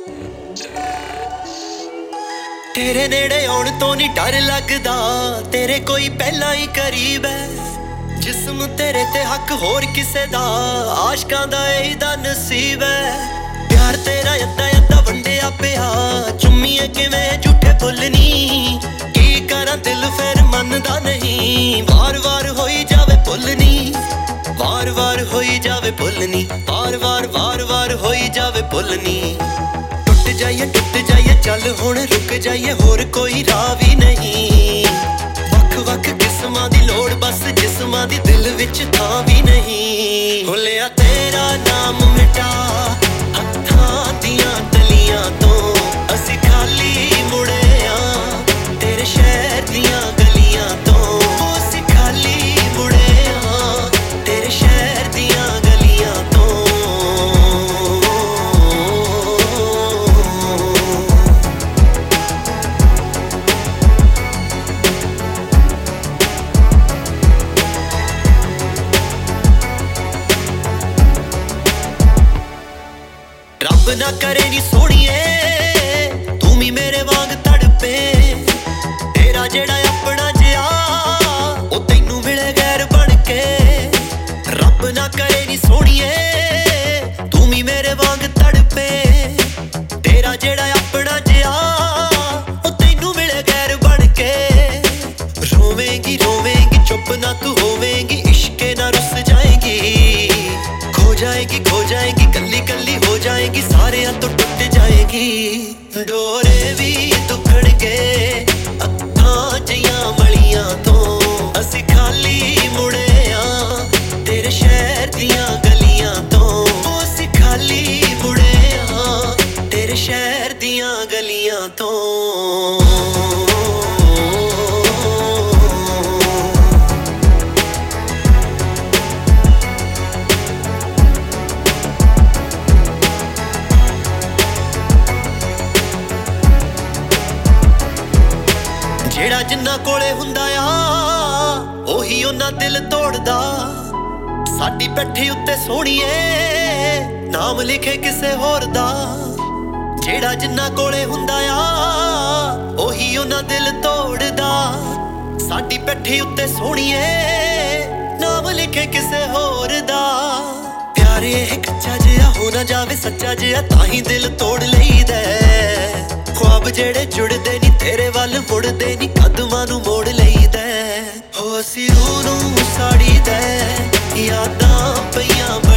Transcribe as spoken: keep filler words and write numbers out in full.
तेरे नेड़े आउण तो नहीं डर लगदा, तेरे कोई पहला ही करीब है। जिस्म तेरे ते हक होर किसे दा, आशकां दा एदा नसीब है। प्यार तेरा अद्धा अद्धा वंडिया पिया, चुम्मीए किवें झूठे भुलनी। की करां दिल फिर मनदा नहीं, वार वार होई जावे भुलनी। वार वार होई जावे भुलनी, वार वार वार वार होई जावे भुलनी। टुट जाइए टुट जाइए चल हुण रुक जाइए, होर कोई राह भी नहीं। वख वख किस्मां दी लोड़ बस जिस्मां दी दिल विच थां भी नहीं। भुलिया तेरा नाम मिटा हत्थां दियां तलियां तो, असीं खाली मुड़े आ तेरे शहर दियां गलियां तो। असीं खाली मुड़े आ तेरे शहर दियां गलियां तो। रब ना करे नी सोहणिए तू भी मेरे वांग तड़पे। तेरा जेड़ा अपना जिया ओ तैनू मिले गैर बन के। रब ना करे नी सोहणिए तू भी मेरे वांग तड़पे। तेरा जेड़ा अपना जिया ओ तैनू मिले गैर बन के। रोवेंगी रोवेंगी चुप ना तू होवेंगी, इश्के ना रुस जाएगी। खो जाएगी खो जाएगी कल्ली कल्ली हो जाएगी, सारे तो टूट जाएगी। डोरे भी दुखड़गे अखां जियां मलियां तो, असीं खाली मुड़े आ तेरे शहर दियां गलियां तो। असीं खाली मुड़े आ तेरे शहर दियां गलियां तो। जेड़ा जिन्ना कोले हुंदा आ ओही ओना दिल तोड़दा। साडी पैठी उत्ते सोहणीए नाम लिखे किसे होर दा। जेड़ा जिन्ना कोले हुंदा आ ओही ओना दिल तोड़दा। साडी पैठी उत्ते सोहणीए नाम लिखे किसे होर दा। प्यारे कच्चा जिहा हो ना जावे सच्चा जिहा, ताही दिल तोड़ लईदा। ख्वाब जेड़े जुड़दे नी तेरे वल मुड़दे नी, कदमां नू मोड़ लईदा। हो असीं रूह नू साड़ीदा, यादां पईयां